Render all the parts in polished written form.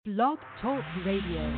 Blog Talk Radio.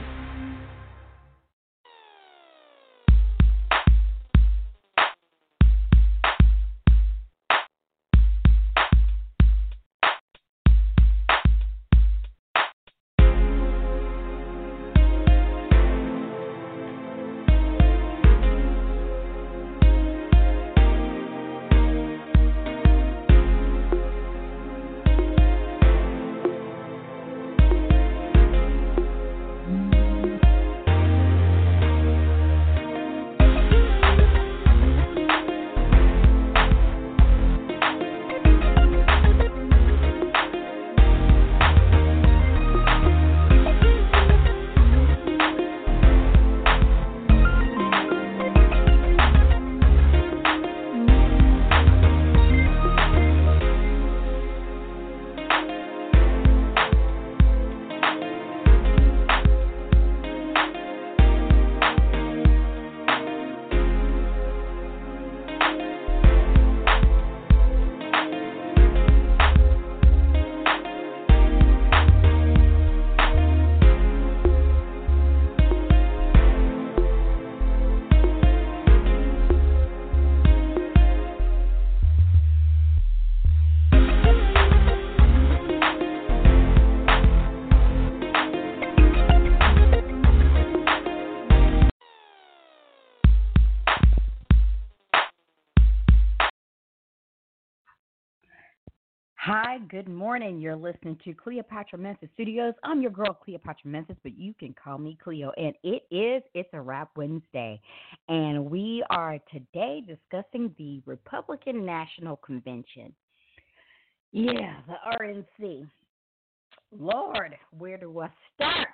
Hi, good morning. You're listening to Cleopatra Memphis Studios. I'm your girl, Cleopatra Memphis, but you can call me Cleo. And It's a Wrap Wednesday. And we are today discussing the Republican National Convention. Yeah, the RNC. Lord, where do I start?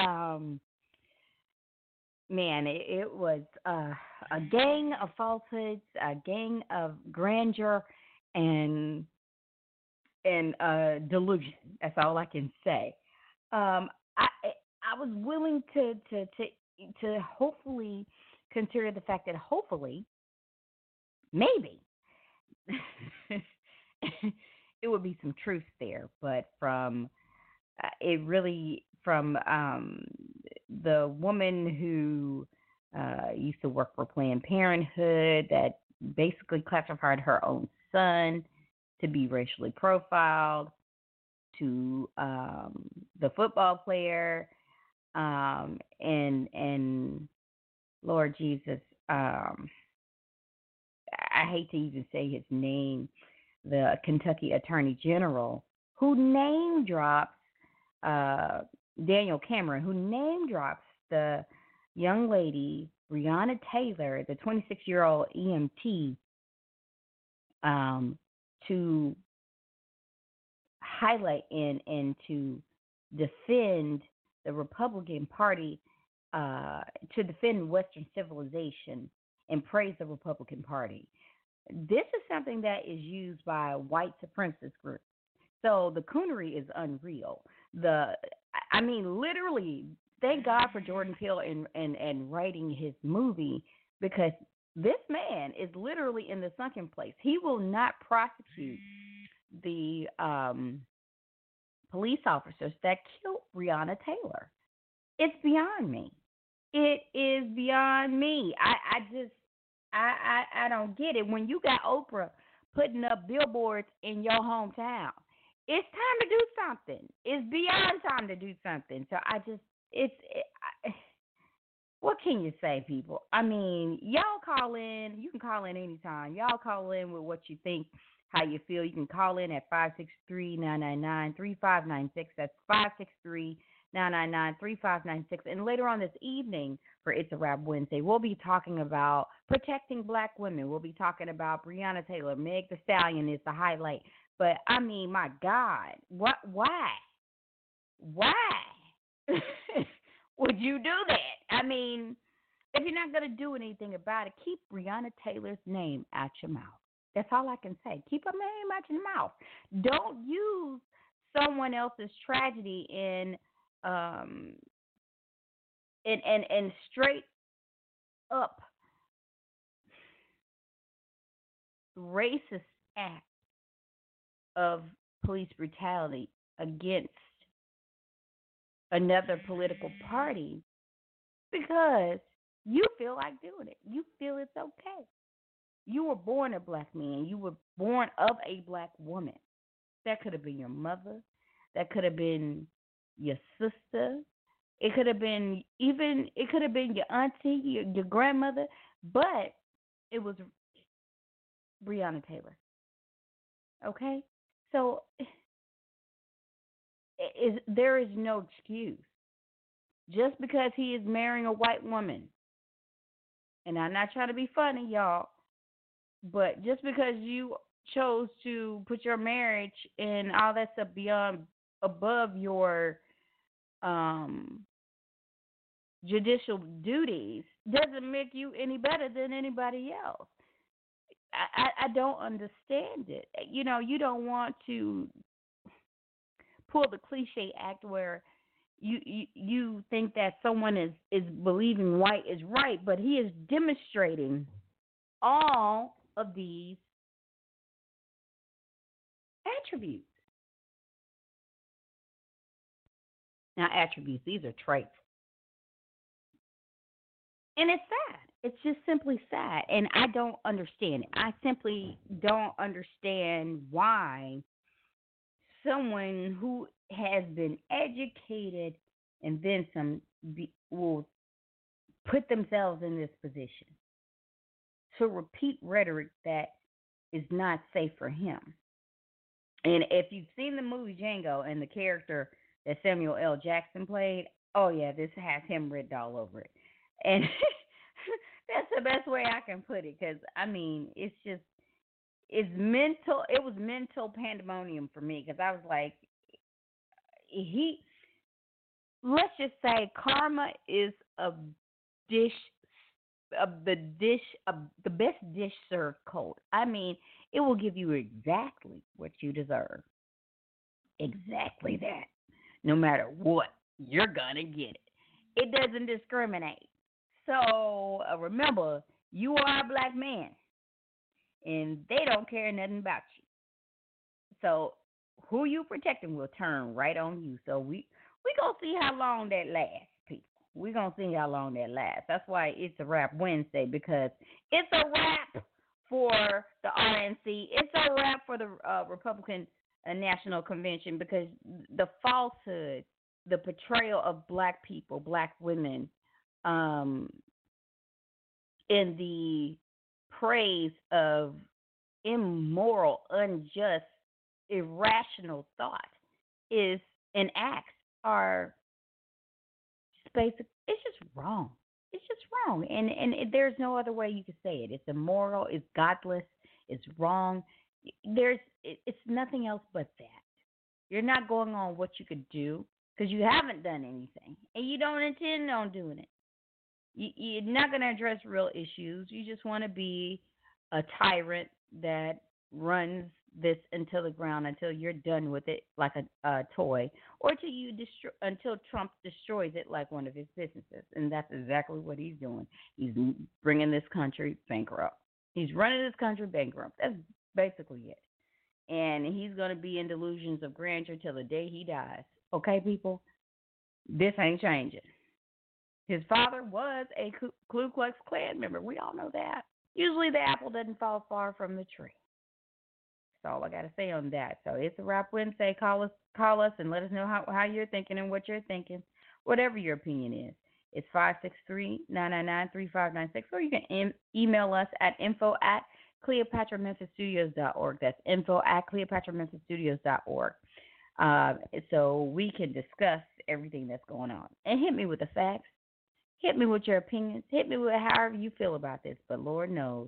Man, it was a gang of falsehoods, a gang of grandeur, and delusion. That's all I can say. I was willing to hopefully consider the fact that hopefully maybe it would be some truth there, but from it really from the woman who used to work for Planned Parenthood that basically classified her own son to be racially profiled, to the football player, and Lord Jesus, I hate to even say his name, the Kentucky Attorney General, who name drops Daniel Cameron, who name drops the young lady Breonna Taylor, the 26-year-old EMT, to highlight and to defend the Republican Party, to defend Western civilization and praise the Republican Party. This is something that is used by white supremacist groups. So the coonery is unreal. Literally, thank God for Jordan Peele and writing his movie, because this man is literally in the sunken place. He will not prosecute the police officers that killed Breonna Taylor. It's beyond me. It is beyond me. I don't get it. When you got Oprah putting up billboards in your hometown, it's time to do something. It's beyond time to do something. So what can you say, people? I mean, y'all call in. You can call in anytime. Y'all call in with what you think, how you feel. You can call in at 563-999-3596. That's 563-999-3596. And later on this evening for It's a Wrap Wednesday, we'll be talking about protecting black women. We'll be talking about Breonna Taylor. Meg Thee Stallion is the highlight. But, I mean, my God, what? Why? Why would you do that? I mean, if you're not going to do anything about it, keep Breonna Taylor's name out your mouth. That's all I can say. Keep her name out your mouth. Don't use someone else's tragedy and straight up racist act of police brutality against another political party because you feel like doing it. You feel it's okay. You were born a black man. You were born of a black woman. That could have been your mother. That could have been your sister. It could have been even it could have been your auntie, your grandmother, but it was Breonna Taylor. Okay? So there is no excuse. Just because he is marrying a white woman, and I'm not trying to be funny, y'all, but just because you chose to put your marriage and all that stuff beyond above your um judicial duties doesn't make you any better than anybody else. I don't understand it. You know, you don't want to pull the cliche act where you think that someone is believing white is right, but he is demonstrating all of these attributes. Now, attributes, these are traits. And it's sad. It's just simply sad. And I don't understand it. I simply don't understand why someone who has been educated and then some will put themselves in this position to repeat rhetoric that is not safe for him. And if you've seen the movie Django and the character that Samuel L. Jackson played, oh yeah, this has him written all over it. And that's the best way I can put it because, I mean, it's mental. It was mental pandemonium for me because I was like, let's just say karma is a dish the best dish served cold. I mean, it will give you exactly what you deserve. Exactly that. No matter what, you're gonna get it. It doesn't discriminate. So remember, you are a black man, and they don't care nothing about you. So who you protecting will turn right on you. So we gonna see how long that lasts, people. We gonna see how long that lasts. That's why it's a wrap Wednesday because it's a wrap for the RNC. It's a wrap for the Republican National Convention because the falsehood, the portrayal of black people, black women, um, in the praise of immoral, unjust, irrational thought is and acts are just basic. It's just wrong. It's just wrong, and there's no other way you can say it. It's immoral. It's godless. It's wrong. It's nothing else but that. You're not going on what you could do because you haven't done anything, and you don't intend on doing it. You're not going to address real issues. You just want to be a tyrant that runs this until the ground until you're done with it like a toy or until Trump destroys it like one of his businesses. And that's exactly what he's doing. He's bringing this country bankrupt. He's running this country bankrupt. That's basically it. And he's going to be in delusions of grandeur till the day he dies. Okay, people? This ain't changing. His father was a Ku Klux Klan member. We all know that. Usually the apple doesn't fall far from the tree. That's all I got to say on that. So it's a wrap Wednesday. Call us and let us know how you're thinking and what you're thinking, whatever your opinion is. It's 563-999-3596, or you can email us at info@CleopatraMemphisStudios.org. That's info@CleopatraMemphisStudios.org. So we can discuss everything that's going on. And hit me with the facts. Hit me with your opinions. Hit me with however you feel about this. But Lord knows,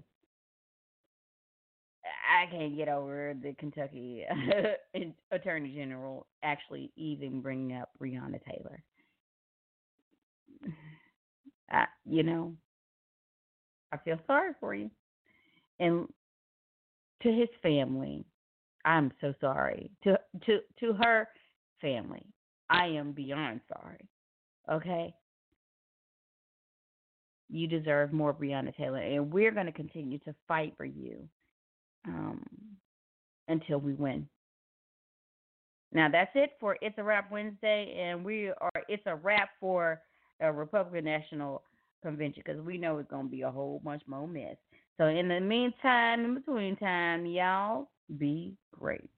I can't get over the Kentucky Attorney General actually even bringing up Breonna Taylor. You know, I feel sorry for you. And to his family, I'm so sorry. To her family, I am beyond sorry. Okay? You deserve more Breonna Taylor, and we're going to continue to fight for you until we win. Now that's it for It's a Wrap Wednesday, and it's a wrap for a Republican National Convention because we know it's gonna be a whole bunch more mess. So in the meantime, in between time, y'all be great.